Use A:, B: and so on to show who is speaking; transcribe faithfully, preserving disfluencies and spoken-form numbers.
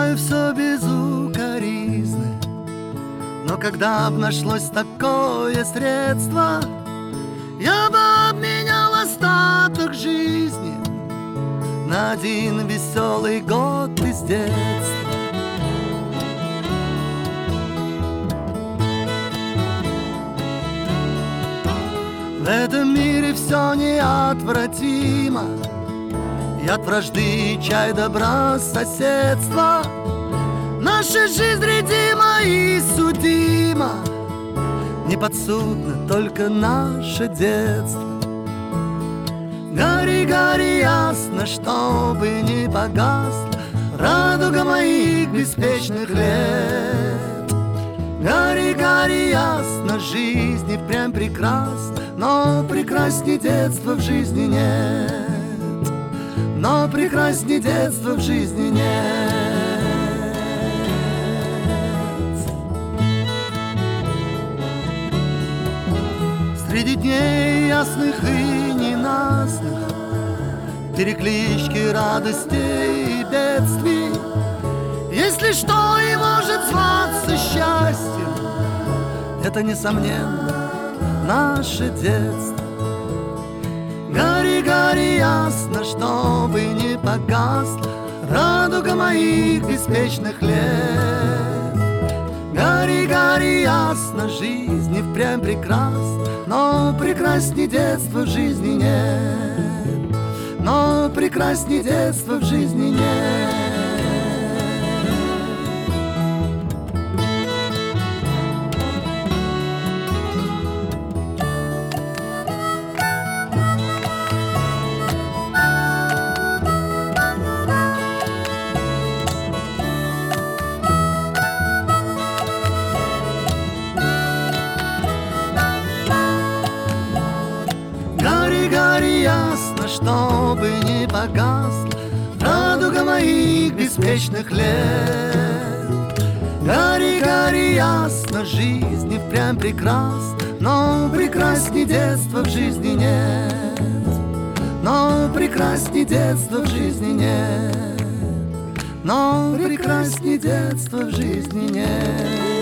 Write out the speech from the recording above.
A: делаю все без укоризны, но когда б нашлось такое средство, я бы обменял остаток жизни на один веселый год из детства. В этом мире все неотвратимо, и от вражды чай добра соседства. Наша жизнь редима и судима, не подсудно только наше детство. Гори, гори ясно, чтобы не погасла радуга моих беспечных лет. Гори, гори ясно, жизнь и впрямь прекрасна, но прекрасней детства в жизни нет. Но прекрасней детства в жизни нет. Среди дней ясных и ненастных, переклички радостей и бедствий, если что и может зваться счастьем, это, несомненно, наше детство. Гори, гори ясно, чтобы не погасла радуга моих беспечных лет. Гори, гори ясно, жизнь и впрямь прекрасна, но прекрасней детства в жизни нет. Но прекрасней детства в жизни нет. Гори ясно, чтобы не погасла радуга моих беспечных лет. Гори, гори ясно, жизнь и впрямь прекрасна, но прекрасней детства в жизни нет. Но прекрасней детства в жизни нет. Но прекрасней детства в жизни нет.